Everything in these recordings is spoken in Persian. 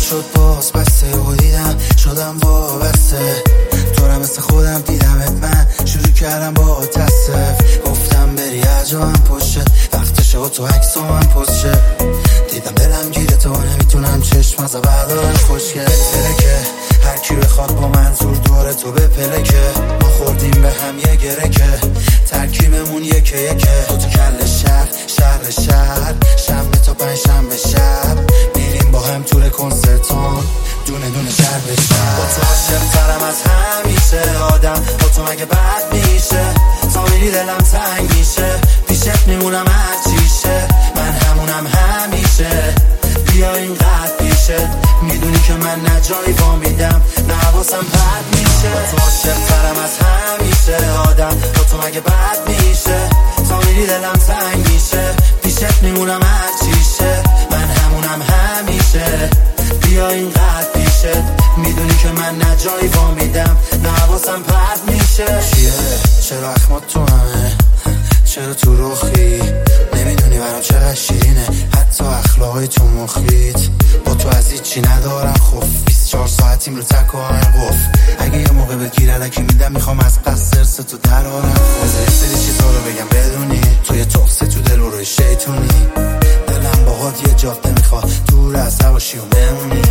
شد باز بسته و دیدم شدم وابسته تو را مثل خودم دیدمت من شروع کردم با تصف گفتم بری عجبم پشه وقتشه و تو عکس و من پشه دیدم دلم گیره تو نمیتونم چشم از بردارم خوشگل که هر کی بخواد با منظور دور تو به پلکه ما خوردیم به هم یه گرکه ترکیبمون یکه تو کل شهر شنبه تا پنجشنبه شب میریم با هم تور کنسرتون دونه دونه شهر به شهر با تو عاشق‌ترم از همیشه آدم با تو مگه بد میشه تا میری دلم تنگ میشه پیشت میمونم هر چیشه من همونم همیشه بیا اینقدر پیشه میدونی که من نه جایی وا میدم نه حواسم پرت میشه با تو عاشق‌ترم از همیشه آدم با تو مگه بد میشه تا میری دلم تنگ میشه پیشت میمونم هر چیشه من همونم همیشه بیا اینقدر پیشه میدونی که من نه جایی وا میدم نه حواسم پرت میشه چیه چرا اخمات تو همه چرا تو روخی نمیدونی برام چقدر شیرینه حتی اخلاقای تو مخیت با تو از هیچی ندارم خوف 24 ساعتیم رو تک و همه قف اگه یه موقع بگیر علکی میدم میخوام از قصد سرس تو درارم بذاری سری چیزا رو بگم بدونی تو یه تخصه تو دل روی شیطونی دلم باهات یه جاده میخواد دور از هواشی و بمونی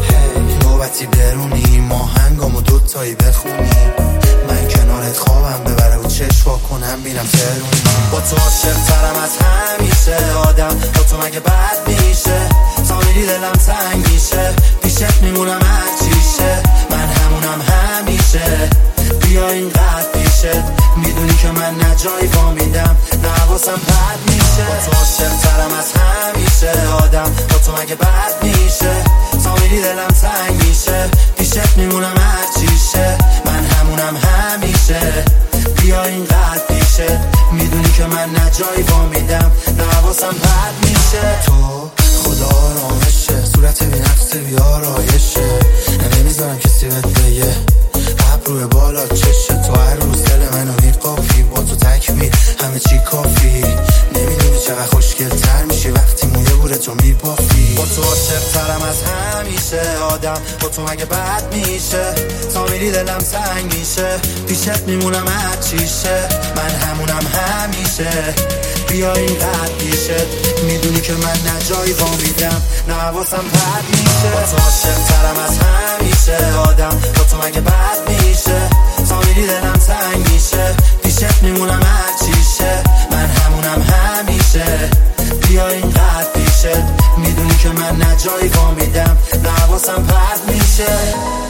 نوبتی برونی ما هنگامو دوتایی بخونی من کنارت خوابم ببره و چشوا کنم بینم ترونی با تو عاشق‌ترم از همیشه آدم با تو مگه بد میشه تا میری دلم تنگ میشه پیشت میمونم هر چیشه من همونم همیشه بیا اینقدر پیشه میدونی که من نه جایی وا میدم نه حواسم پرت میشه با تو عاشق‌ترم از همیشه آدم با تو مگه بد میشه تا میری دلم تنگ میشه پیشت میمونم هر چیشه من همونم همیشه بیا اینقدر پیشه میدونی که من نه جایی وا میدم نه حواسم پرت میشه تو خدا آرامشه صورت بی نفس بی آرایشه نمیذارم کسی بهت بگه ابروی بالا چشه تو هر روز دل منو میقافی با تو تکمیل همه چی کافی نمیدونی چقدر خوشگل تر میشی وقتی موی بوره تو میبافی با تو عاشق‌ترم از همیشه آدم با تو مگه بد میشه تا میری دلم تنگ میشه پیشت میمونم هر چیشه من همونم همیشه بیا اینقدر پیشه میدونی که من نه جایی وا میدم نه حواسم پرت میشه با تو عاشق‌ترم از همیشه آدم با تو مگه بد میشه تا میری دلم تنگ میشه پیشت میمونم هر چیشه من همونم همیشه بیا اینقدر پیشه میدونی که من نه جایی وا میدم نه حواسم پرت میشه